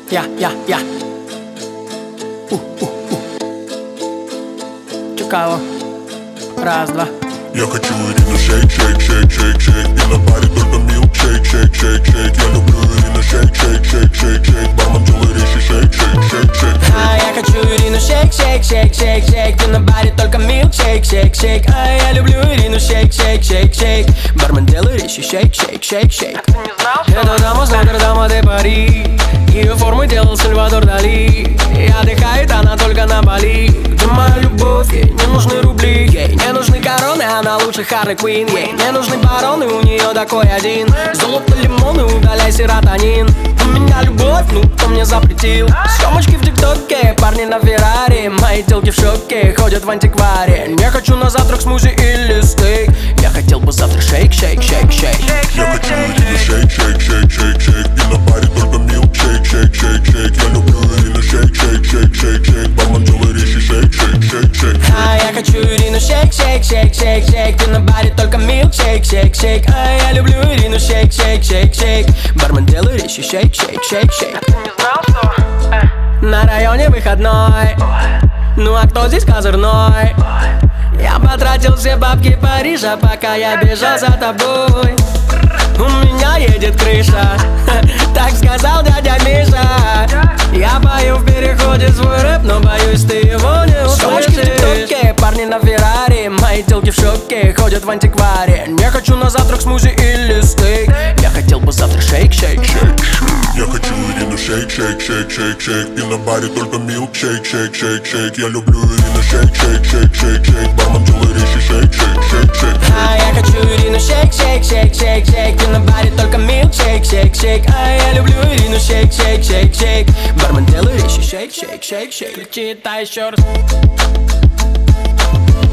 Я. Чекало. Раз, два. Я хочу Ирину шейк, шейк, шейк, шейк, шейк. И на баре только милкшейк, шейк, шейк, шейк. Я люблю Ирину шейк, шейк, шейк, шейк, шейк. Бармен делай резче, шейк, шейк, шейк, шейк. Я хочу Ирину шейк, шейк, шейк, шейк, шейк. И на баре только милкшейк, шейк, шейк. Я люблю Ирину шейк, шейк, шейк, шейк. Бармен делай резче, шейк, шейк, шейк, шейк. Эту даму с Нотр-Дама де Пари. Ее формы делал Сальвадор Дали. И отдыхает она только на Бали. Где моя любовь? Ей не нужны рубли. Ей не нужны короны, она лучше Харли Квин. Ей не нужны бароны, у нее такой один. Золото, лимоны, удаляй серотонин. У меня любовь, ну кто мне запретил? Съемочки в ТикТоке, парни на Феррари. Мои телки в шоке, ходят в антикваре. Не хочу на завтрак смузи или стейк. Я хотел бы завтра шейк, шейк, шейк, шейк. Я хочу Ирину шейк, шейк, шейк, шейк, шейк. И на баре только милкшейк, шейк, шейк, шейк. Я люблю Ирину шейк, шейк, шейк, шейк, шейк. Бармен делай резче, шейк, шейк, шейк, шейк. Я хочу Ирину шейк, шейк, шейк, шейк, шейк. Ты на баре только милкшейк, шейк, шейк. Я люблю Ирину шейк, шейк, шейк, шейк. Бармен делай резче, шейк, шейк, шейк, шейк. Ты не знал, что? На районе выходной. Ну а кто здесь козырной? Я потратил все бабки Парижа, пока я бежал за тобой. У меня едет крыша, так сказал дядя Миша. Я пою в переходе свой рэп, но боюсь, ты его не услышишь. Съемочки в ТикТоке, парни на Феррари. Мои телки в шоке, ходят в антикваре. Не хочу на завтрак смузи или стейк. Я хотел бы завтра шейк, шейк, шейк. Я хочу Ирину шейк, шейк, шейк, шейк, шейк. И на баре только милкшейк, шейк, шейк, шейк. Я люблю Ирину шейк, шейк, шейк, шейк, шейк. Бармен делай резче, шейк, шейк, шейк, шейк. Я хочу Ирину шейк, шейк, шейк, шейк, шейк. Ты на баре только милкшейк, шейк, шейк. Я люблю Ирину шейк, шейк, шейк, шейк. Бармен делай резче, шейк, шейк, шейк, шейк. Кричи это еще раз.